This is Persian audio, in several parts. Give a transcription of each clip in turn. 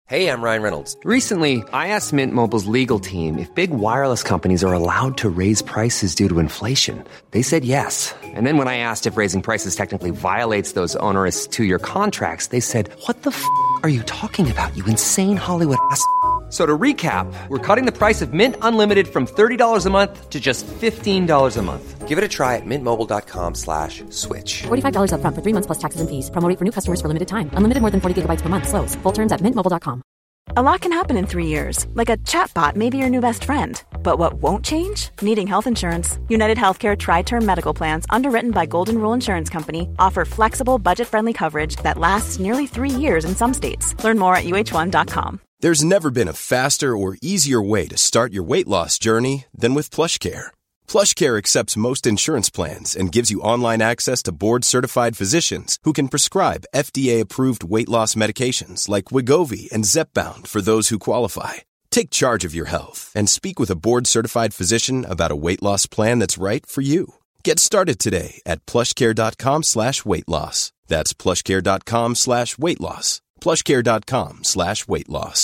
Hey, I'm Ryan Reynolds. Recently, I asked Mint Mobile's legal team if big wireless companies are allowed to raise prices due to inflation. They said yes. And then when I asked if raising prices technically violates those onerous two-year contracts, they said, "What the are you talking about, you insane Hollywood ass?" So to recap, we're cutting the price of Mint Unlimited from $30 a month to just $15 a month. Give it a try at mintmobile.com/switch. $45 up front for 3 months plus taxes and fees. Promo rate for new customers for limited time. Unlimited more than 40 gigabytes per month. Slows full terms at mintmobile.com. A lot can happen in 3 years, like a chatbot may be your new best friend. But what won't change? Needing health insurance. United Healthcare Tri-Term Medical Plans, underwritten by Golden Rule Insurance Company, offer flexible, budget-friendly coverage that lasts nearly 3 years in some states. Learn more at uh1.com. There's never been a faster or easier way to start your weight loss journey than with PlushCare. PlushCare accepts most insurance plans and gives you online access to board-certified physicians who can prescribe FDA-approved weight loss medications like Wegovy and Zepbound for those who qualify. Take charge of your health and speak with a board-certified physician about a weight loss plan that's right for you. Get started today at plushcare.com/weightloss. That's plushcare.com/weightloss. plushcare.com/weightloss.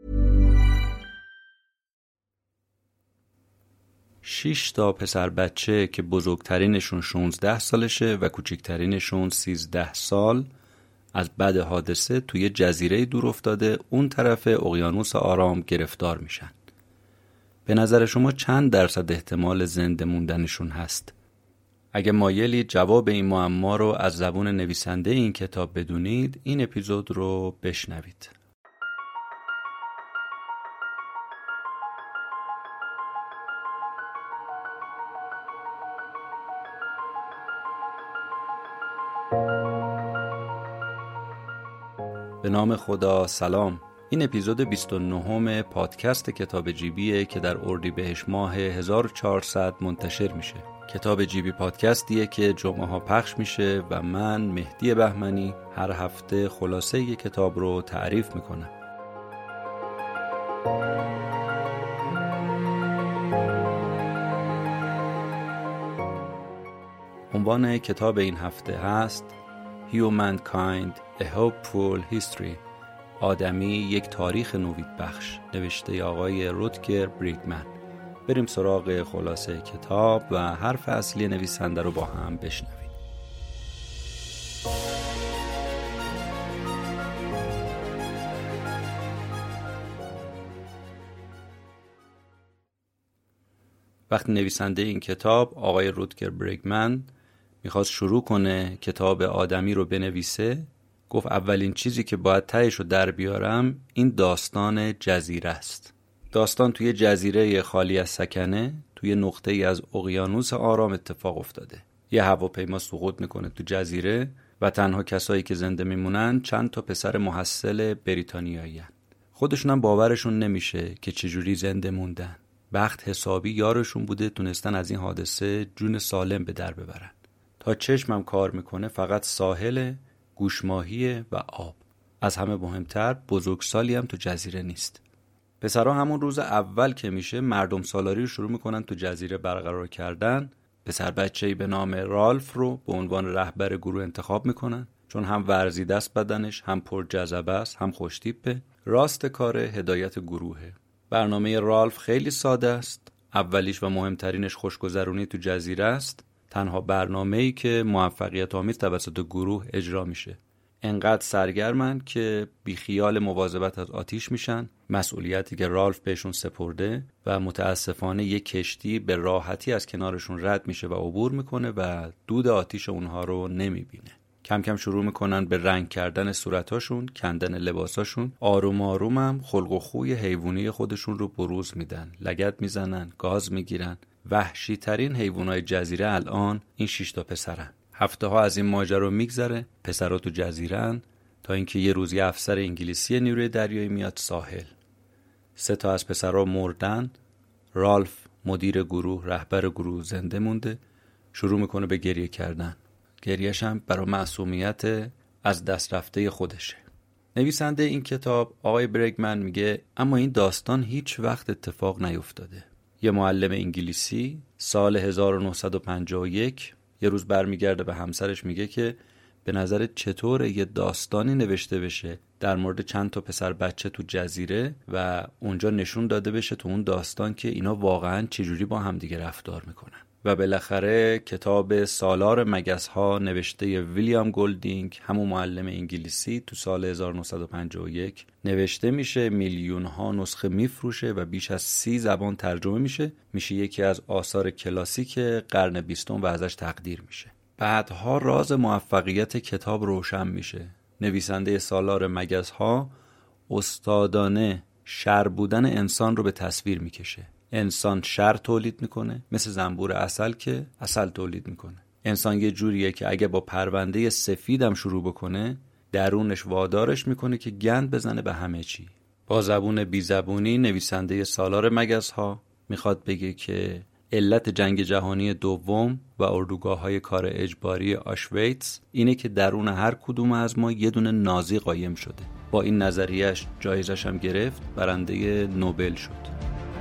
6 تا پسر بچه که بزرگترینشون 16 سالشه و کوچکترینشون 13 سال از بعد حادثه توی جزیره دور افتاده اون طرف اقیانوس آرام گرفتار میشن. به نظر شما چند درصد احتمال زنده موندنشون هست؟ اگه مایلی جواب این معما رو از زبون نویسنده این کتاب بدونید، این اپیزود رو بشنوید. به نام خدا، سلام. این اپیزود 29 پادکست کتاب جیبیه که در اردیبهشت ماه 1400 منتشر میشه. کتاب جیبی پادکستیه که جمعه ها پخش میشه و من مهدی بهمنی هر هفته خلاصه یک کتاب رو تعریف میکنم. عنوان کتاب این هفته هست Humankind: A Hopeful History. آدمی یک تاریخ نویدبخش، نوشته آقای رودگر بریگمن. بریم سراغ خلاصه کتاب و حرف اصلی نویسنده رو با هم بشنویم. وقتی نویسنده این کتاب آقای رودگر بریگمن میخواست شروع کنه کتاب آدمی رو بنویسه، گفت اولین چیزی که باید تهش رو در بیارم این داستان جزیره است. داستان توی جزیره خالی از سکنه توی نقطه ای از اقیانوس آرام اتفاق افتاده. یه هواپیما سقوط میکنه تو جزیره و تنها کسایی که زنده میمونن چند تا پسر محصل بریتانیایی هن. خودشون هم باورشون نمیشه که چجوری زنده موندن. بخت حسابی یارشون بوده تونستن از این حادثه جون سالم به در ببرن. تا چشمم کار میکنه فقط ساحل، گوشماهی و آب. از همه مهمتر بزرگسالی هم تو جزیره نیست. پسرها همون روز اول که میشه مردم سالاری رو شروع میکنن تو جزیره برقرار کردن. پسر بچه‌ای به نام رالف رو به عنوان رهبر گروه انتخاب میکنن، چون هم ورزیده است بدنش، هم پر جذبه است، هم خوش‌تیپه. راست کار هدایت گروهه. برنامه رالف خیلی ساده است. اولیش و مهمترینش خوشگذرونی تو جزیره است. تنها برنامه‌ای که موفقیت آمیز توسط گروه اجرا میشه. انقدر سرگرمن که بیخیال مواظبت از آتیش میشن، مسئولیتی که رالف بهشون سپرده، و متاسفانه یک کشتی به راحتی از کنارشون رد میشه و عبور میکنه و دود آتیش اونها رو نمیبینه. کم کم شروع میکنن به رنگ کردن صورتاشون، کندن لباساشون. آروم آروم هم خلق و خوی حیوانی خودشون رو بروز میدن. لگد میزنن، گاز میگیرن. وحشی ترین حیوانای جزیره الان این 6 تا پسرن. هفته ها از این ماجرا میگذره، پسرها تو جزیره‌ان، تا اینکه یه روز یه افسر انگلیسی نیروی دریایی میاد ساحل. 3 تا از پسرها مردن. رالف مدیر گروه، رهبر گروه، زنده مونده. شروع میکنه به گریه کردن. گریه‌ش هم برای معصومیت از دست رفته خودشه. نویسنده این کتاب آقای بریگمن میگه اما این داستان هیچ وقت اتفاق نیفتاده. یه معلم انگلیسی سال 1951 یه روز برمیگرده به همسرش میگه که به نظرت چطوره یه داستانی نوشته بشه در مورد چند تا پسر بچه تو جزیره و اونجا نشون داده بشه تو اون داستان که اینا واقعا چجوری با هم دیگه رفتار میکنن. و بالاخره کتاب سالار مگس‌ها نوشته ویلیام گولدینگ، همون معلم انگلیسی، تو سال 1951 نوشته میشه، میلیون‌ها نسخه میفروشه و بیش از 30 زبان ترجمه میشه یکی از آثار کلاسیک قرن 20 و ازش تقدیر میشه. بعدها راز موفقیت کتاب روشن میشه. نویسنده سالار مگس‌ها استادانه شر بودن انسان رو به تصویر میکشه. انسان شر تولید میکنه، مثل زنبور عسل که عسل تولید میکنه. انسان یه جوریه که اگه با پرونده سفیدم شروع بکنه، درونش وادارش میکنه که گند بزنه به همه چی. با زبون بیزبونی نویسنده سالار مگس‌ها میخواد بگه که علت جنگ جهانی دوم و اردوگاه‌های کار اجباری آشویتس اینه که درون هر کدوم از ما یه دونه نازی قایم شده. با این نظریه‌اش جایزش هم گرفت، برنده نوبل شد.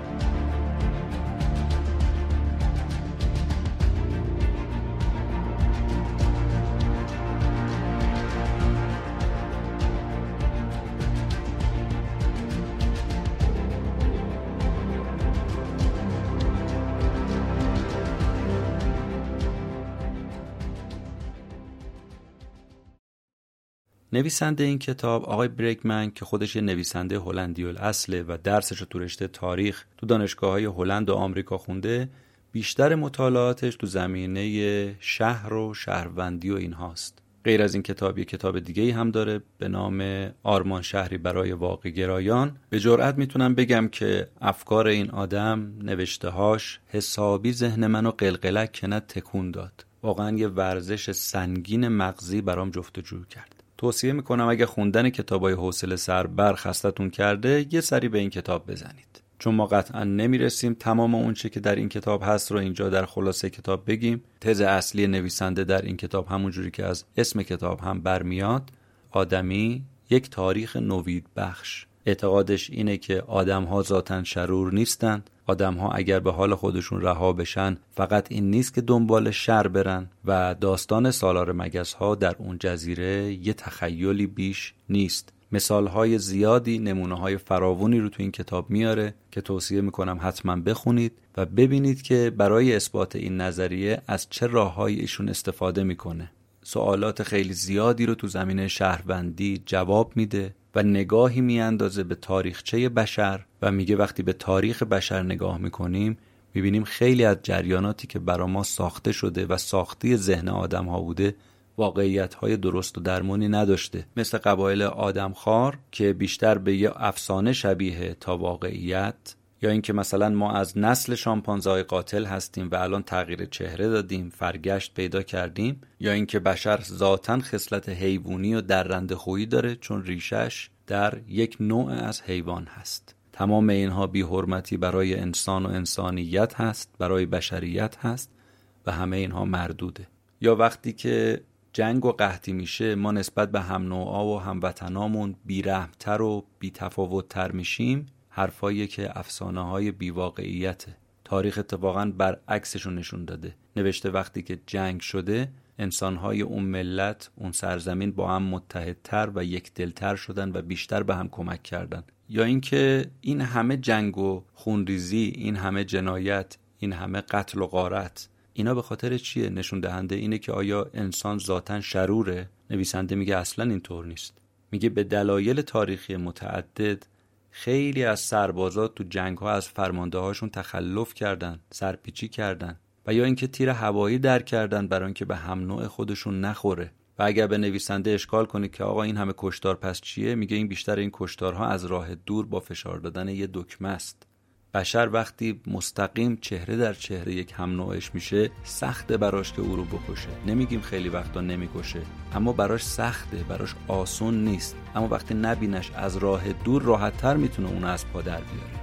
نویسنده این کتاب آقای بریگمن که خودش یه نویسنده هلندی الاصله و درسش رو تو رشته تاریخ تو دانشگاه‌های هلند و آمریکا خونده، بیشتر مطالعاتش تو زمینه شهر و شهروندی و اینهاست. غیر از این کتاب یه کتاب دیگه‌ای هم داره به نام آرمان شهری برای واقع گرایان. به جرئت میتونم بگم که افکار این آدم، نوشته‌هاش حسابی ذهن منو قلقلک کنه تکون داد. واقعا یه ورزش سنگین مغزی برام جفتجو کرد. توصیه میکنم اگه خوندن کتابای حوصله سربر خستتون کرده، یه سری به این کتاب بزنید. چون ما قطعا نمیرسیم تمام اون چه که در این کتاب هست رو اینجا در خلاصه کتاب بگیم. تز اصلی نویسنده در این کتاب همونجوری که از اسم کتاب هم برمیاد، آدمی یک تاریخ نوید بخش. اعتقادش اینه که آدم‌ها ذاتاً شرور نیستن. آدم‌ها اگر به حال خودشون رها بشن فقط این نیست که دنبال شر برن و داستان سالار مگس‌ها در اون جزیره یه تخیلی بیش نیست. مثال‌های زیادی، نمونه‌های فراوانی رو تو این کتاب میاره که توصیه میکنم حتما بخونید و ببینید که برای اثبات این نظریه از چه راه‌هایی ایشون استفاده میکنه. سوالات خیلی زیادی رو تو زمینه شهروندی جواب میده و نگاهی میاندازه به تاریخچه بشر و میگه وقتی به تاریخ بشر نگاه میکنیم میبینیم خیلی از جریاناتی که برای ما ساخته شده و ساختی ذهن آدم ها بوده واقعیت‌های درست و درمانی نداشته، مثل قبایل آدمخوار که بیشتر به یه افسانه شبیه تا واقعیت، یا اینکه مثلا ما از نسل شامپانزه‌های قاتل هستیم و الان تغییر چهره دادیم، فرگشت پیدا کردیم، یا اینکه بشر ذاتاً خصلت حیوانی و درنده‌خویی داره چون ریشش در یک نوع از حیوان هست. تمام اینها بی‌حرمتی برای انسان و انسانیت هست، برای بشریت هست و همه اینها مردوده. یا وقتی که جنگ و قحطی میشه ما نسبت به هم نوعا و هموطنامون بی‌رحم‌تر و بی‌تفاوت‌تر میشیم، حرفایی که افسانه‌های بی‌واقعیته. تاریخ اتفاقاً برعکسشون نشون داده. نوشته وقتی که جنگ شده انسان‌های اون ملت، اون سرزمین با هم متحدتر و یکدلتر شدن و بیشتر به هم کمک کردن. یا اینکه این همه جنگ و خونریزی، این همه جنایت، این همه قتل و غارت، اینا به خاطر چیه؟ نشون دهنده اینه که آیا انسان ذاتاً شروره؟ نویسنده میگه اصلاً اینطور نیست. میگه به دلایل تاریخی متعدد خیلی از سربازا تو جنگ‌ها از فرمانده‌هاشون تخلف کردن، سرپیچی کردن و یا اینکه تیر هوایی در کردن برای اینکه به هم نوع خودشون نخوره. و اگر به نویسنده اشکال کنه که آقا این همه کشتار پس چیه، میگه این بیشتر این کشتارها از راه دور با فشار دادن یه دکمه است. بشر وقتی مستقیم چهره در چهره یک هم نوعش میشه سخته براش که او رو بکشه. نمیگیم خیلی وقتا نمیکشه، اما براش سخته، براش آسون نیست. اما وقتی نبینش از راه دور راحت تر میتونه اون از پا در بیاره.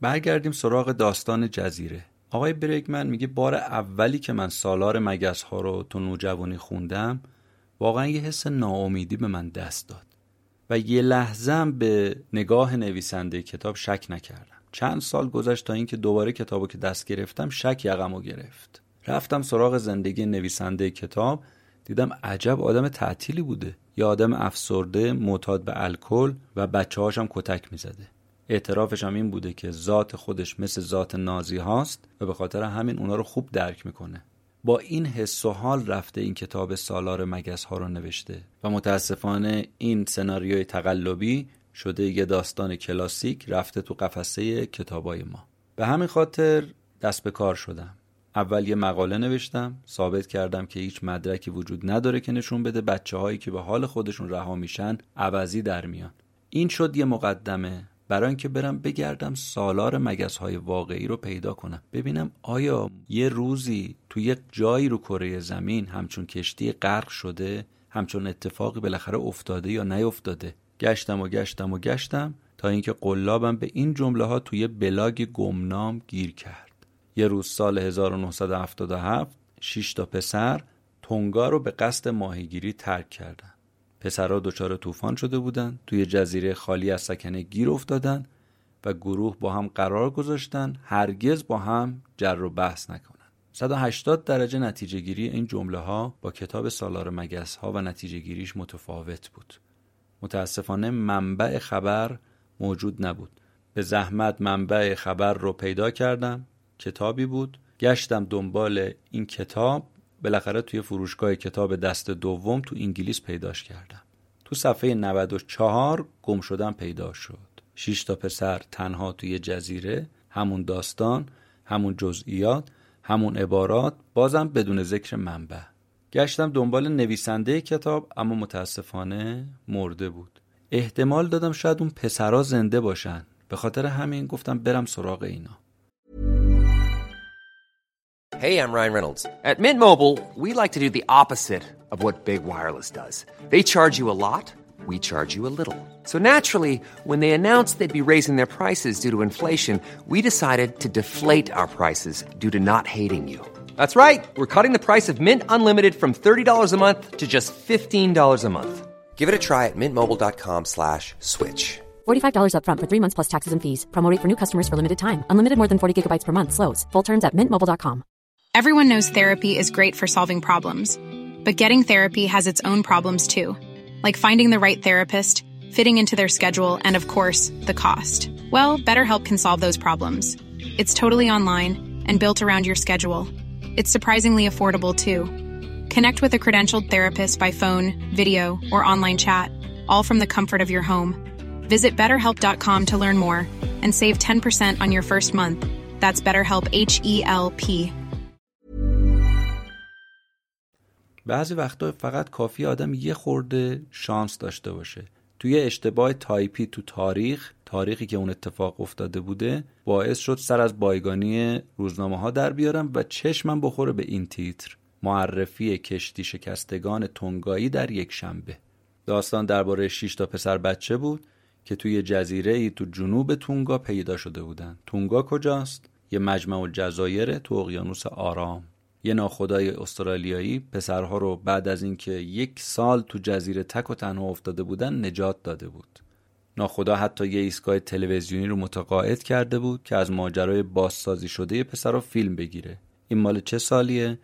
برگردیم سراغ داستان جزیره. آقای برگمن میگه بار اولی که من سالار مگس‌ها رو تو نوجوانی خوندم واقعا یه حس ناامیدی به من دست داد و یه لحظه به نگاه نویسنده کتاب شک نکردم. چند سال گذشت تا اینکه دوباره کتابو که دست گرفتم شک یقمو گرفت. رفتم سراغ زندگی نویسنده کتاب، دیدم عجب آدم تعطیلی بوده، یه آدم افسرده، معتاد به الکل و بچه‌هاش هم کتک میزده. اعترافش هم این بوده که ذات خودش مثل ذات نازی هاست و به خاطر همین اونا رو خوب درک میکنه. با این حس و حال رفته این کتاب سالار مگس ها رو نوشته و متاسفانه این سناریوی تقلبی شده یه داستان کلاسیک رفته تو قفسه کتابای ما. به همین خاطر دست به کار شدم. اول یه مقاله نوشتم، ثابت کردم که هیچ مدرکی وجود نداره که نشون بده بچه‌هایی که به حال خودشون رها میشن عوضی در میان. این شد یه مقدمه برای اینکه برم بگردم سالار مگس‌های واقعی رو پیدا کنم، ببینم آیا یه روزی تو یک جایی رو کره زمین همچون کشتی غرق شده، همچون اتفاقی بالاخره افتاده یا نیفتاده. گشتم تا اینکه قلابم به این جمله ها توی بلاگ گمنام گیر کرد. یه روز سال 1977 6 تا پسر تونگا رو به قصد ماهیگیری ترک کردن. پسرها دچار طوفان شده بودن، توی جزیره خالی از سکنه گیر افتادن و گروه با هم قرار گذاشتن هرگز با هم جر و بحث نکنن. 180 درجه نتیجه گیری این جمله ها با کتاب سالار مگس ها و نتیجه گیریش متفاوت بود. متاسفانه منبع خبر موجود نبود. به زحمت منبع خبر رو پیدا کردم، کتابی بود. گشتم دنبال این کتاب، بالاخره توی فروشگاه کتاب دست دوم تو انگلیس پیداش کردم. تو صفحه 94 گم شدن پیدا شد. 6 تا پسر تنها توی جزیره، همون داستان، همون جزئیات، همون عبارات، بازم بدون ذکر منبع. گشتم دنبال نویسنده کتاب اما متاسفانه مرده بود. احتمال دادم شاید اون پسرها زنده باشن، به خاطر همین گفتم برم سراغ اینا. Hey, I'm Ryan Reynolds. At Mint Mobile, we like to do the opposite of what Big Wireless does. They charge you a lot, we charge you a little. So naturally, when they announced they'd be raising their prices due to inflation, we decided to deflate our prices due to not hating you. That's right. We're cutting the price of Mint Unlimited from $30 a month to just $15 a month. Give it a try at mintmobile.com/switch. $45 up front for 3 months plus taxes and fees. Promo rate for new customers for limited time. Unlimited more than 40 gigabytes per month. Slows full terms at mintmobile.com. Everyone knows therapy is great for solving problems, but getting therapy has its own problems too, like finding the right therapist, fitting into their schedule, and of course, the cost. Well, BetterHelp can solve those problems. It's totally online and built around your schedule. It's surprisingly affordable too. Connect with a credentialed therapist by phone, video, or online chat, all from the comfort of your home. Visit BetterHelp.com to learn more and save 10% on your first month. That's BetterHelp, H-E-L-P. بعضی وقتا فقط کافی آدم یه خورده شانس داشته باشه. توی اشتباه تایپی تو تاریخی که اون اتفاق افتاده بوده باعث شد سر از بایگانی روزنامه ها در بیارم و چشمم بخوره به این تیتر: معرفی کشتی شکستگان تونگایی در یک شنبه. داستان درباره 6 تا پسر بچه بود که توی جزیره‌ای تو جنوب تونگا پیدا شده بودن. تونگا کجاست؟ یه مجمع الجزایر تو اقیانوس آرام. یه ناخدای استرالیایی پسرها رو بعد از اینکه 1 سال تو جزیره تک و تنها افتاده بودن نجات داده بود. ناخدا حتی یه ایستگاه تلویزیونی رو متقاعد کرده بود که از ماجرای بازسازی شده پسرها فیلم بگیره. این مال چه سالیه؟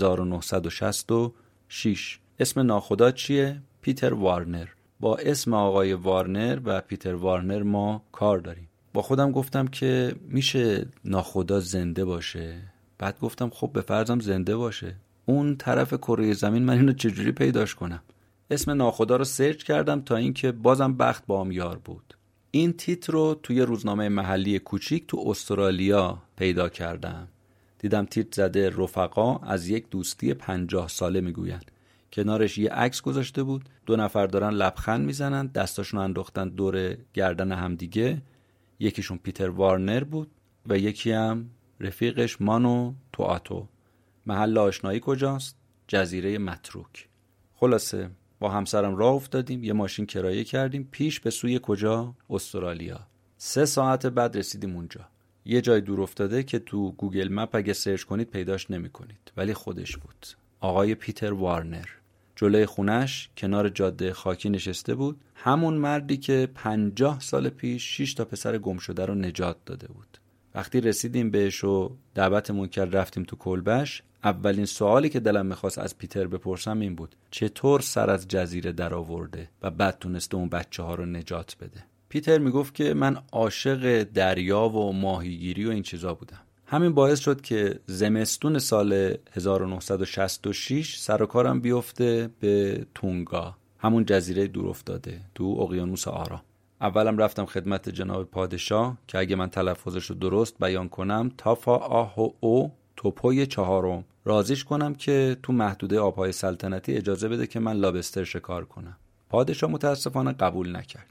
1966. اسم ناخدا چیه؟ پیتر وارنر. با اسم آقای وارنر و پیتر وارنر ما کار داریم. با خودم گفتم که میشه ناخدا زنده باشه. بعد گفتم خب به فرضم زنده باشه، اون طرف کره زمین من اینو چجوری پیداش کنم؟ اسم ناخدا رو سرچ کردم تا اینکه بازم بخت با هم یار بود. این تیتر رو توی روزنامه محلی کوچیک تو استرالیا پیدا کردم. دیدم تیتر زده رفقا از یک دوستی 50 ساله میگوین. کنارش یه عکس گذاشته بود، 2 نفر دارن لبخند میزنن، دستاشون انداختن دور گردن همدیگه. یکیشون پیتر وارنر بود و یکی هم رفیقش مانو توآتو. محل آشنایی کجاست؟ جزیره متروک. خلاصه با همسرم راه افتادیم، یه ماشین کرایه کردیم پیش به سوی کجا؟ استرالیا. 3 ساعت بعد رسیدیم اونجا. یه جای دور افتاده که تو گوگل مپ اگه سرچ کنید پیداش نمی‌کنید، ولی خودش بود. آقای پیتر وارنر جلوی خونش کنار جاده خاکی نشسته بود، همون مردی که 50 سال پیش 6 تا پسر گم شده رو نجات داده بود. وقتی رسیدیم بهش و دعوتمون کرد رفتیم تو کلبش، اولین سوالی که دلم میخواست از پیتر بپرسم این بود: چطور سر از جزیره در آورده و بعد تونسته اون بچه ها رو نجات بده؟ پیتر میگفت که من عاشق دریا و ماهیگیری و این چیزا بودم. همین باعث شد که زمستون سال 1966 سر و کارم بیفته به تونگا، همون جزیره دور افتاده تو اقیانوس آرام. اولم رفتم خدمت جناب پادشاه که اگه من تلفظش رو درست بیان کنم تافا آهو او توپوی 4 راضیش کنم که تو محدوده آبهای سلطنتی اجازه بده که من لابستر شکار کنم. پادشاه متاسفانه قبول نکرد.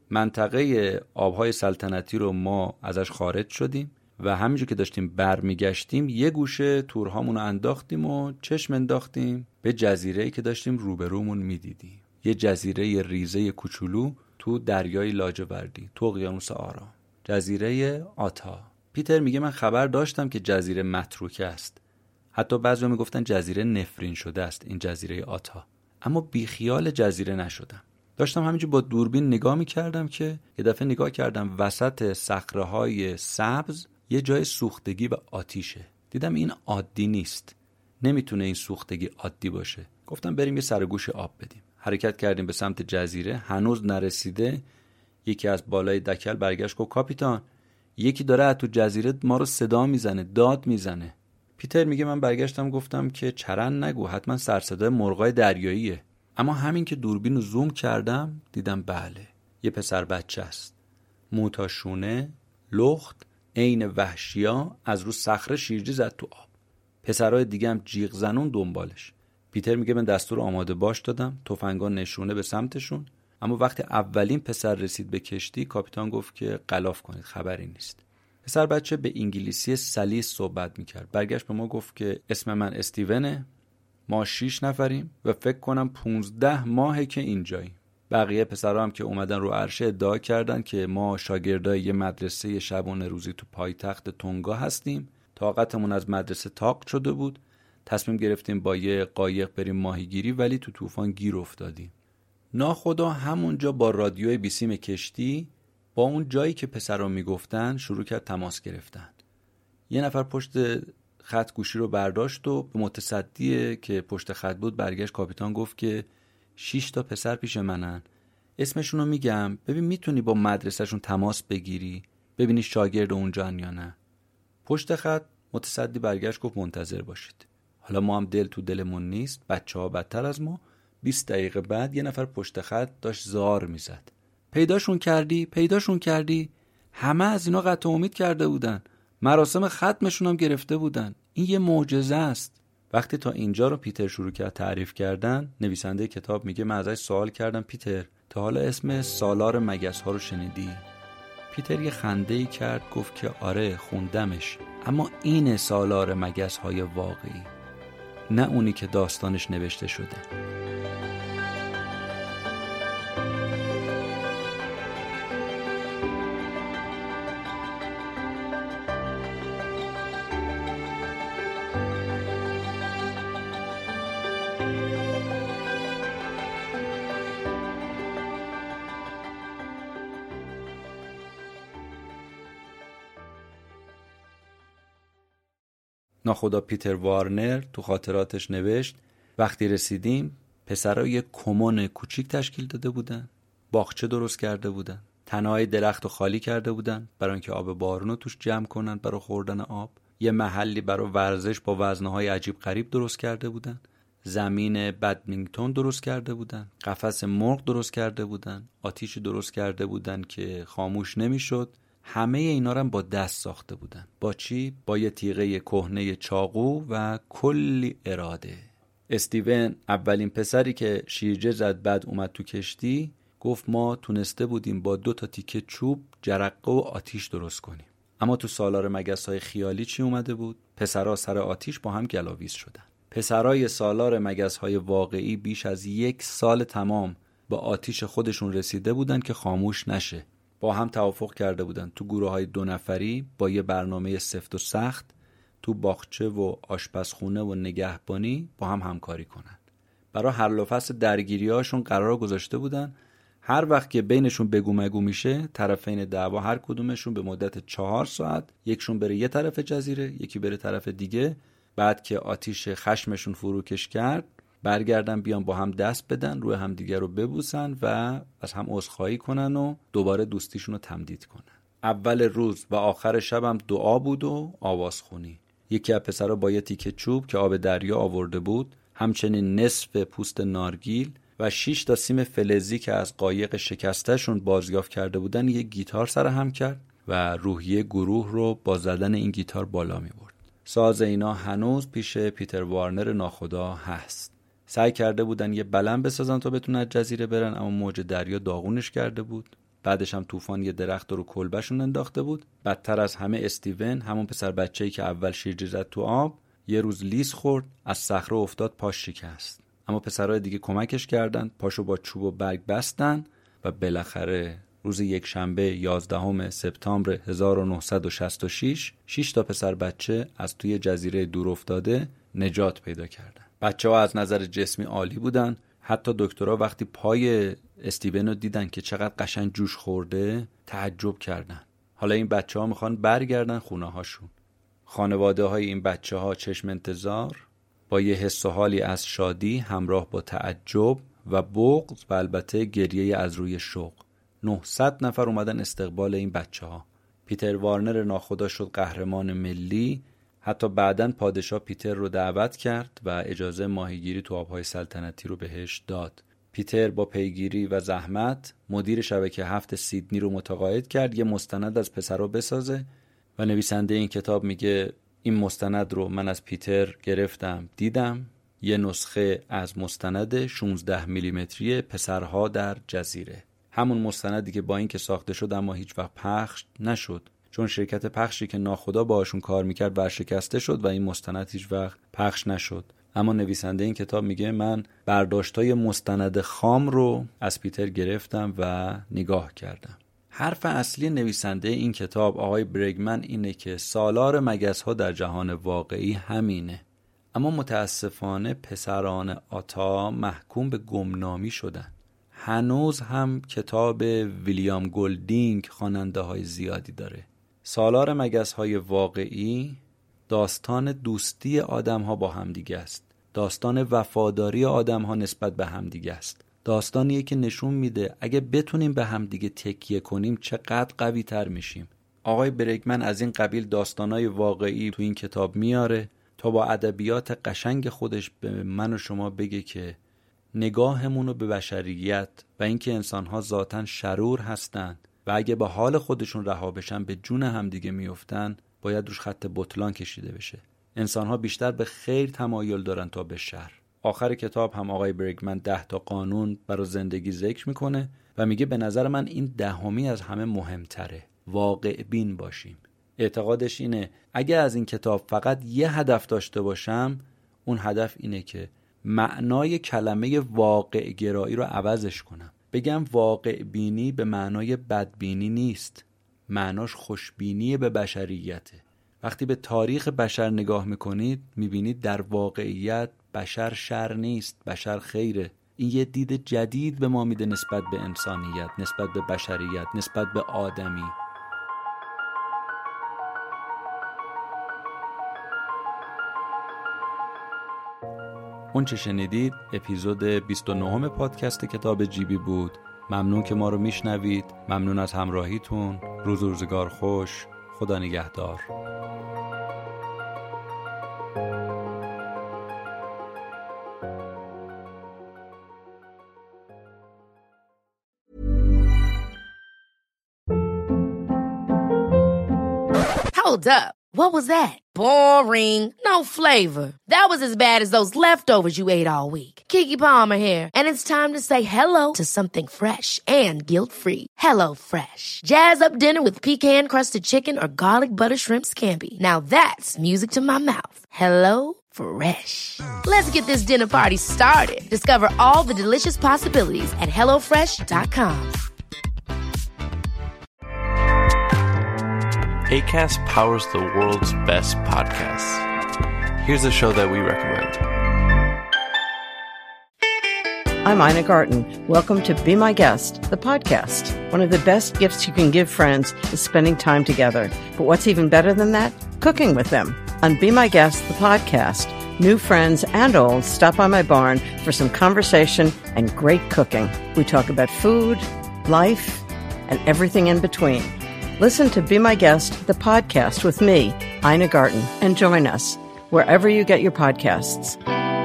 منطقه آبهای سلطنتی رو ما ازش خارج شدیم و همینجور که داشتیم برمیگشتیم یه گوشه تورهامون رو انداختیم و چشم انداختیم به جزیره‌ای که داشتیم روبرومون میدیدیم. یه جزیره ریزه کوچولو تو دریای لاجوردی تو اقیانوس آرام، جزیره آتا. پیتر میگه من خبر داشتم که جزیره متروکه است، حتی بعضیا میگفتن جزیره نفرین شده است این جزیره آتا، اما بیخیال جزیره نشدم. داشتم همینجور با دوربین نگاه میکردم که یه دفعه نگاه کردم وسط صخره‌های سبز یه جای سوختگی و آتیشه. دیدم این عادی نیست، نمیتونه این سوختگی عادی باشه. گفتم بریم یه سرگوش آب بدیم. حرکت کردیم به سمت جزیره. هنوز نرسیده یکی از بالای دکل برگشت گفت کاپیتان یکی داره از تو جزیره ما رو صدا میزنه، داد میزنه. پیتر میگه من برگشتم گفتم که چرند نگو، حتما سرصدای مرغای دریاییه. اما همین که دوربین رو زوم کردم دیدم بله، یه پسر بچه است، مو تا شونه، لخت، عین وحشیا، از رو صخره شیرجه زد تو آب. پسرای دیگه هم جیغ زنون دنبالش. پیتر میگه من دستور آماده باش دادم، تفنگا نشونه به سمتشون. اما وقتی اولین پسر رسید به کشتی کاپیتان گفت که غلاف کنید، خبری نیست. پسر بچه به انگلیسی سلیس صحبت میکرد. برگشت به ما گفت که اسم من استیونه، ما 6 نفریم و فکر کنم 15 ماهه که اینجاییم. بقیه پسرها هم که اومدن رو عرشه ادعا کردن که ما شاگردای یه مدرسه شبانه روزی تو پایتخت تونگا هستیم. طاقتمون از مدرسه طاق شده بود. تصمیم گرفتیم با یه قایق بریم ماهیگیری ولی تو طوفان گیر افتادیم. ناخدا همونجا با رادیوی بیسیم کشتی با اون جایی که پسرها میگفتن شروع کرد تماس گرفتن. یه نفر پشت خط گوشی رو برداشت و به متصدی که پشت خط بود برگشت. کاپیتان گفت که 6 تا پسر پیش منن، اسمشون رو میگم، ببین میتونی با مدرسهشون تماس بگیری ببینی شاگرد اونجان یا نه. پشت خط متصدی برگشت گفت منتظر باشید. حالا ما هم دل تو دلمون نیست، بچه‌ها بدتر از ما. 20 دقیقه بعد یه نفر پشت خط داشت زار میزد. پیداشون کردی؟ همه از اینا قطع امید کرده بودن، مراسم ختمشون هم گرفته بودن. این یه معجزه است. وقتی تا اینجا رو پیتر شروع کرد تعریف کردن، نویسنده کتاب میگه من ازش سوال کردم پیتر تا حالا اسم سالار مگس ها رو شنیدی؟ پیتر یه خنده‌ای کرد گفت که آره خوندمش، اما این سالار مگس های واقعی، نه اونی که داستانش نوشته شده. ناخدا پیتر وارنر تو خاطراتش نوشت وقتی رسیدیم پسرها یک کمون کوچیک تشکیل داده بودن، باغچه درست کرده بودن، تنه‌های درخت رو خالی کرده بودن برای اینکه آب بارون رو توش جمع کنن برای خوردن آب. یه محلی برای ورزش با وزنه‌های عجیب غریب درست کرده بودن، زمین بدمینتون درست کرده بودن، قفس مرغ درست کرده بودن، آتیشی درست کرده بودن که خاموش نمیشد. همه اینا رو با دست ساخته بودن. با چی؟ با یه تیغه کهنه چاقو و کلی اراده. استیون اولین پسری که شیرجه زد بعد اومد تو کشتی گفت ما تونسته بودیم با 2 تا تیکه چوب جرقه و آتیش درست کنیم. اما تو سالار مگس‌های خیالی چی اومده بود؟ پسرها سر آتیش با هم گلاویز شدن. پسرای سالار مگس‌های واقعی بیش از 1 سال تمام با آتیش خودشون رسیده بودن که خاموش نشه. با هم توافق کرده بودن تو گروه‌های 2 نفری با یه برنامه سفت و سخت تو باغچه و آشپزخونه و نگهبانی با هم همکاری کنن. برای حل و فصل درگیری‌هاشون قرار گذاشته بودن هر وقت که بینشون بگو مگو میشه، طرفین دعوا هر کدومشون به مدت 4 ساعت یکشون بره یه طرف جزیره، یکی بره طرف دیگه. بعد که آتیش خشمشون فروکش کرد، برگردن بیان با هم دست بدن، روی هم دیگر رو ببوسن و از هم عذرخواهی کنن و دوباره دوستیشون رو تمدید کنن. اول روز و آخر شب هم دعا بود و آوازخونی. یکی از پسرها با یه تیکه چوب که آب دریا آورده بود، همچنین نصف پوست نارگیل و 6 تا سیم فلزی که از قایق شکستهشون بازیافت کرده بودن یه گیتار سر هم کرد و روحیه گروه رو با زدن این گیتار بالا می برد. ساز اینا هنوز پیش پیتر وارنر ناخدا هست. سعی کرده بودن یه بلند بسازن تا بتونن از جزیره برن، اما موج دریا داغونش کرده بود. بعدش هم طوفان یه درخت رو کلبشون انداخته بود. بدتر از همه استیون، همون پسر بچه‌ای که اول شیرجه زد تو آب، یه روز لیز خورد، از صخره افتاد، پاش شکست. اما پسرای دیگه کمکش کردن، پاشو با چوب و برگ بستن و بالاخره روز یکشنبه 11 سپتامبر 1966 6 تا پسر بچه از توی جزیره دور افتاده نجات پیدا کردن. بچه‌ها از نظر جسمی عالی بودن. حتی دکترها وقتی پای استیون رو دیدن که چقدر قشنگ جوش خورده تعجب کردن. حالا این بچه‌ها میخوان برگردن خونه هاشون. خانواده های این بچه‌ها چشم انتظار با یه حس و حالی از شادی همراه با تعجب و بغض و البته گریه از روی شوق. 900 نفر اومدن استقبال این بچه‌ها. پیتر وارنر ناخدا شد قهرمان ملی. حتی بعداً پادشاه پیتر رو دعوت کرد و اجازه ماهیگیری تو آبهای سلطنتی رو بهش داد. پیتر با پیگیری و زحمت مدیر شبکه 7 سیدنی رو متقاعد کرد یه مستند از پسرا بسازه و نویسنده این کتاب میگه این مستند رو من از پیتر گرفتم دیدم، یه نسخه از مستند 16 میلیمتری پسرها در جزیره. همون مستندی که با این که ساخته شد اما هیچ وقت پخش نشد، چون شرکت پخشی که ناخدا باهاشون کار میکرد ورشکسته شد و این مستند هیچ وقت پخش نشد. اما نویسنده این کتاب میگه من برداشتای مستند خام رو از پیتر گرفتم و نگاه کردم. حرف اصلی نویسنده این کتاب آقای برگمن اینه که سالار مگس‌ها در جهان واقعی همینه. اما متاسفانه پسران آتا محکوم به گمنامی شدن. هنوز هم کتاب ویلیام گلدینگ خواننده های زیادی داره. سالار مگس‌های واقعی داستان دوستی آدم‌ها با همدیگه است. داستان وفاداری آدم‌ها نسبت به همدیگه است. داستانیه که نشون میده اگه بتونیم به همدیگه تکیه کنیم چقدر قوی تر میشیم. آقای برگمن از این قبیل داستانای واقعی تو این کتاب میاره تا با ادبیات قشنگ خودش به من و شما بگه که نگاهمون رو به بشریت و اینکه انسان‌ها ذاتاً شرور هستند و اگه به حال خودشون رها بشن به جون همدیگه میافتن، باید روش خط بطلان کشیده بشه. انسان‌ها بیشتر به خیر تمایل دارن تا به شر. آخر کتاب هم آقای برگمن 10 تا قانون برای زندگی ذکر میکنه و میگه به نظر من این 10 از همه مهمتره. واقع بین باشیم. اعتقادش اینه اگه از این کتاب فقط یه هدف داشته باشم، اون هدف اینه که معنای کلمه واقع گرایی رو عوضش کنم. بگم واقع بینی به معنای بدبینی نیست. معناش خوشبینی به بشریته. وقتی به تاریخ بشر نگاه میکنید میبینید در واقعیت بشر شر نیست، بشر خیره. این یه دید جدید به ما میده نسبت به انسانیت، نسبت به بشریت، نسبت به آدمی. اون چه شنیدید اپیزود 29 پادکست کتاب جیبی بود. ممنون که ما رو میشنوید. ممنون از همراهیتون. روز و روزگار خوش. خدا نگهدار. Hold up. What was that? Boring. No flavor. That was as bad as those leftovers you ate all week. Keke Palmer here, and it's time to say hello to something fresh and guilt-free. Hello Fresh. Jazz up dinner with pecan-crusted chicken or garlic butter shrimp scampi. Now that's music to my mouth. Hello Fresh. Let's get this dinner party started. Discover all the delicious possibilities at HelloFresh.com. Acast powers the world's best podcasts. Here's a show that we recommend. I'm Ina Garten. Welcome to Be My Guest, the podcast. One of the best gifts you can give friends is spending time together. But what's even better than that? Cooking with them. On Be My Guest, the podcast, new friends and old stop by my barn for some conversation and great cooking. We talk about food, life, and everything in between. Listen to Be My Guest, the podcast with me, Ina Garten, and join us wherever you get your podcasts.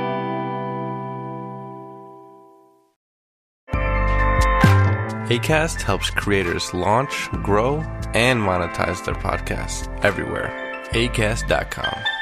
Acast helps creators launch, grow, and monetize their podcasts everywhere. Acast.com.